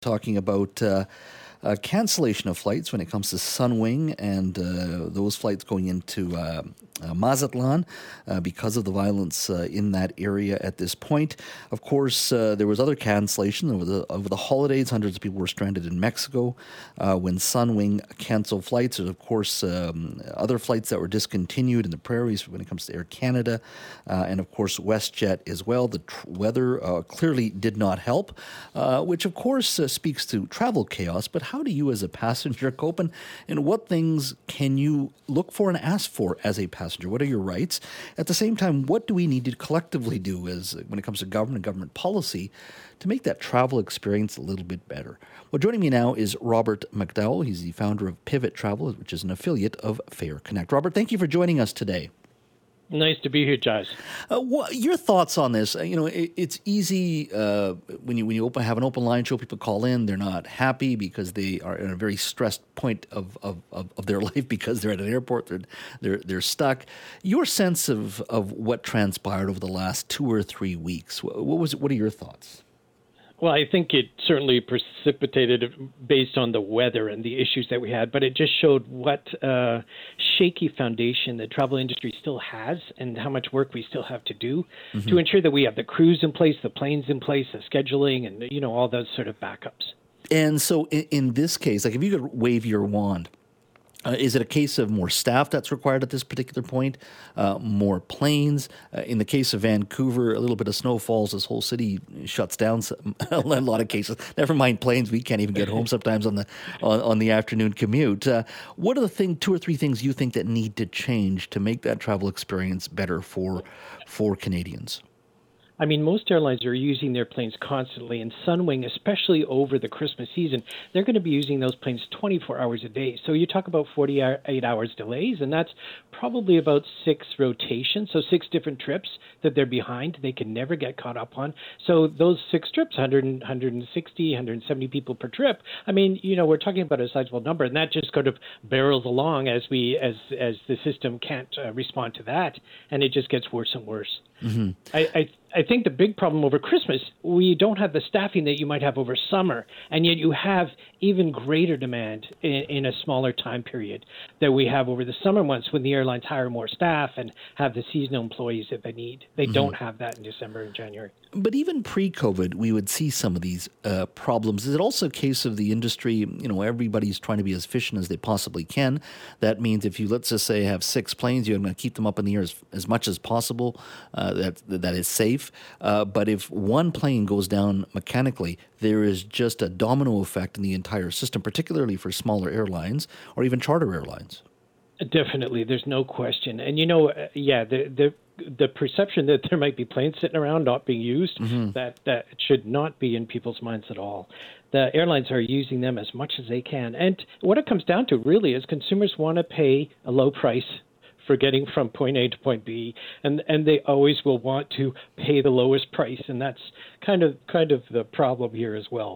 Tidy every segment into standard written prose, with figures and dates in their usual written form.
talking about cancellation of flights when it comes to Sunwing and those flights going into Mazatlan because of the violence in that area at this point. Of course, there was other cancellation over the holidays. Hundreds of people were stranded in Mexico when Sunwing canceled flights. There's, of course, other flights that were discontinued in the prairies when it comes to Air Canada, and, of course, WestJet as well. The weather clearly did not help, which, of course, speaks to travel chaos. But how do you as a passenger cope, and what things can you look for and ask for as a passenger? What are your rights? At the same time, what do we need to collectively do when it comes to government policy to make that travel experience a little bit better? Well, joining me now is Robert McDowell. He's the founder of Pivot Travel, which is an affiliate of Fare Connect. Robert, thank you for joining us today. Nice to be here, Giles. Your thoughts on this? It's easy when you have an open line show. People call in; they're not happy because they are in a very stressed point of their life because they're at an airport. They're stuck. Your sense of what transpired over the last 2 or 3 weeks. What are your thoughts? Well, I think it certainly precipitated based on the weather and the issues that we had, but it just showed what shaky foundation the travel industry still has and how much work we still have to do to ensure that we have the crews in place, the planes in place, the scheduling, and all those sort of backups. And so in this case, like if you could wave your wand, is it a case of more staff that's required at this particular point, more planes? In the case of Vancouver, a little bit of snow falls, this whole city shuts down a lot of cases. Never mind planes, we can't even get home sometimes on the afternoon commute. What are the 2 or 3 things you think that need to change to make that travel experience better for Canadians? I mean, most airlines are using their planes constantly, and Sunwing, especially over the Christmas season, they're going to be using those planes 24 hours a day. So you talk about 48 hours delays, and that's probably about 6 rotations, so 6 different trips that they're behind. They can never get caught up on. So those 6 trips, 160, 170 people per trip, I mean, we're talking about a sizable number, and that just kind of barrels along as the system can't respond to that, and it just gets worse and worse. Mm-hmm. I think the big problem over Christmas, we don't have the staffing that you might have over summer, and yet you have even greater demand in a smaller time period that we have over the summer months when the airlines hire more staff and have the seasonal employees that they need. They don't have that in December and January. But even pre-COVID, we would see some of these problems. Is it also a case of the industry, everybody's trying to be as efficient as they possibly can? That means if you, let's just say, have 6 planes, you're going to keep them up in the air as much as possible. That is safe. But if one plane goes down mechanically, there is just a domino effect in the entire system, particularly for smaller airlines or even charter airlines. Definitely. There's no question. And, the perception that there might be planes sitting around not being used, that should not be in people's minds at all. The airlines are using them as much as they can. And what it comes down to really is consumers want to pay a low price for getting from point A to point B, and they always will want to pay the lowest price, and that's kind of the problem here as well.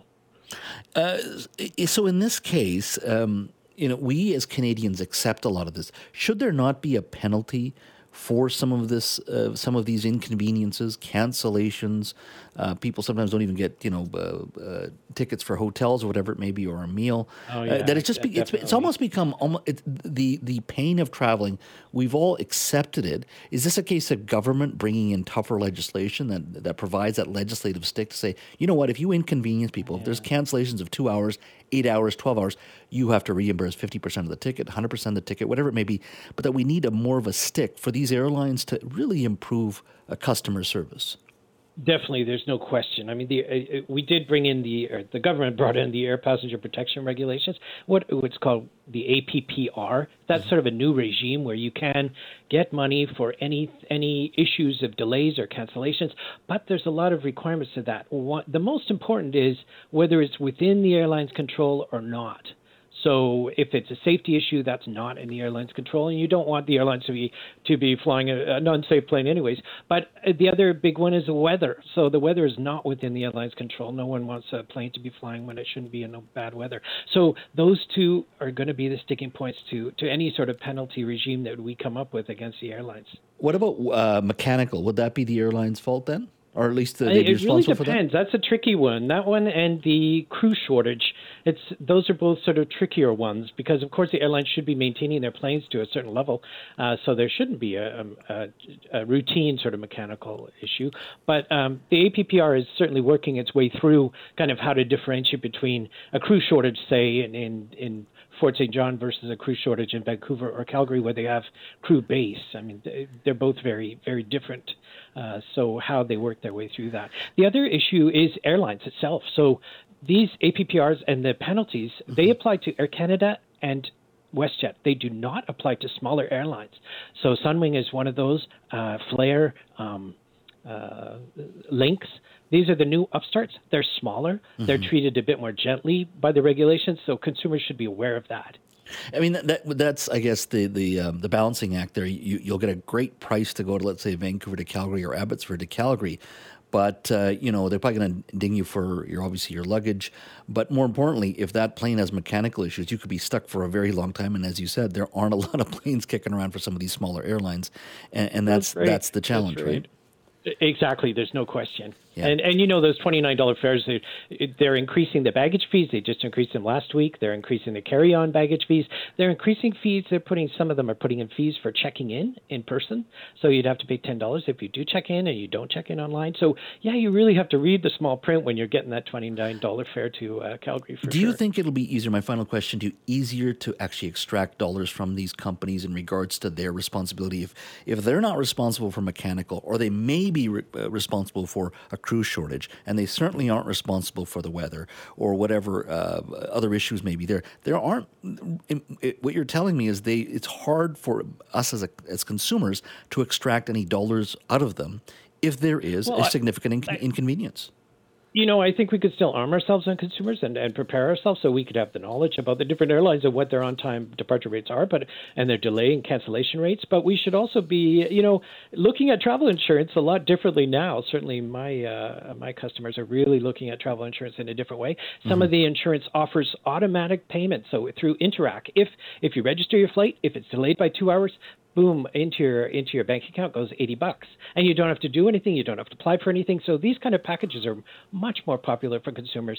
So in this case, we as Canadians accept a lot of this. Should there not be a penalty for some of these inconveniences, cancellations? People sometimes don't even get tickets for hotels or whatever it may be, or a meal. That it's almost become the pain of traveling. We've all accepted it. Is this a case of government bringing in tougher legislation that provides that legislative stick to say, you know what, if you inconvenience people, if there's cancellations of 2 hours, 8 hours, 12 hours, you have to reimburse 50% of the ticket, 100% of the ticket, whatever it may be, but that we need more of a stick for these airlines to really improve customer service? Definitely, there's no question. I mean, we did bring in the government brought in the air passenger protection regulations, what's called the APPR. That's sort of a new regime where you can get money for any issues of delays or cancellations, but there's a lot of requirements to that. The most important is whether it's within the airline's control or not. So if it's a safety issue, that's not in the airline's control, and you don't want the airlines to be flying an unsafe plane anyways. But the other big one is the weather. So the weather is not within the airline's control. No one wants a plane to be flying when it shouldn't be in bad weather. So those two are going to be the sticking points to any sort of penalty regime that we come up with against the airlines. What about mechanical? Would that be the airline's fault then? Or at least they'd be responsible for that? It really depends. That's a tricky one. That one and the crew shortage, those are both sort of trickier ones because, of course, the airlines should be maintaining their planes to a certain level. So there shouldn't be a routine sort of mechanical issue. But the APPR is certainly working its way through kind of how to differentiate between a crew shortage, say, in Fort St. John versus a crew shortage in Vancouver or Calgary where they have crew base. I mean, they're both very, very different. So how they work their way through that. The other issue is airlines itself. So these APPRs and the penalties, they apply to Air Canada and WestJet. They do not apply to smaller airlines. So Sunwing is one of those, Flair, Lynx. These are the new upstarts. They're smaller. Mm-hmm. They're treated a bit more gently by the regulations, so consumers should be aware of that. I mean, that's I guess the balancing act there. You'll get a great price to go to, let's say, Vancouver to Calgary or Abbotsford to Calgary, but they're probably going to ding you for your luggage. But more importantly, if that plane has mechanical issues, you could be stuck for a very long time. And as you said, there aren't a lot of planes kicking around for some of these smaller airlines, and that's the challenge, right? Exactly. There's no question. Yeah. And those $29 fares, they're increasing the baggage fees. They just increased them last week. They're increasing the carry-on baggage fees. They're increasing fees. Some of them are putting in fees for checking in person. So you'd have to pay $10 if you do check in and you don't check in online. So, yeah, you really have to read the small print when you're getting that $29 fare to Calgary for Do you think it'll be easier, my final question to you, easier to actually extract dollars from these companies in regards to their responsibility? If they're not responsible for mechanical, or they may be responsible for a crew shortage, and they certainly aren't responsible for the weather or whatever other issues may be there aren't. What you're telling me is it's hard for us as consumers to extract any dollars out of them if there is a significant inconvenience. I think we could still arm ourselves on consumers and prepare ourselves so we could have the knowledge about the different airlines and what their on-time departure rates are, and their delay and cancellation rates. But we should also be, looking at travel insurance a lot differently now. Certainly my customers are really looking at travel insurance in a different way. Some of the insurance offers automatic payments. So through Interac, if you register your flight, if it's delayed by 2 hours, boom, into your bank account goes $80, and you don't have to do anything. You don't have to apply for anything. So these kind of packages are much more popular for consumers.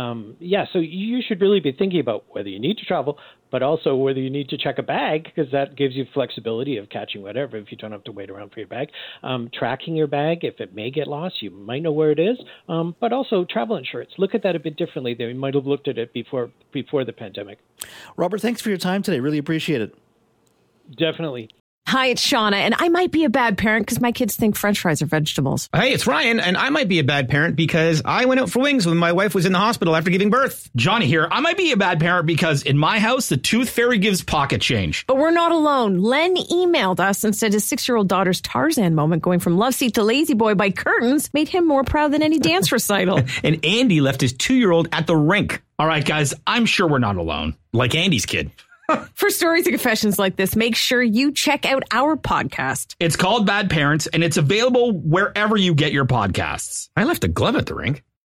So you should really be thinking about whether you need to travel, but also whether you need to check a bag, because that gives you flexibility of catching whatever if you don't have to wait around for your bag. Tracking your bag, if it may get lost, you might know where it is. But also travel insurance. Look at that a bit differently than we might have looked at it before the pandemic. Robert, thanks for your time today. Really appreciate it. Definitely. Hi, it's Shauna, and I might be a bad parent because my kids think French fries are vegetables. Hey, it's Ryan, and I might be a bad parent because I went out for wings when my wife was in the hospital after giving birth. Johnny here. I might be a bad parent because in my house, the tooth fairy gives pocket change. But we're not alone. Len emailed us and said his 6-year-old daughter's Tarzan moment going from love seat to lazy boy by curtains made him more proud than any dance recital. And Andy left his 2-year-old at the rink. All right, guys, I'm sure we're not alone. Like Andy's kid. For stories and confessions like this, make sure you check out our podcast. It's called Bad Parents, and it's available wherever you get your podcasts. I left a glove at the rink.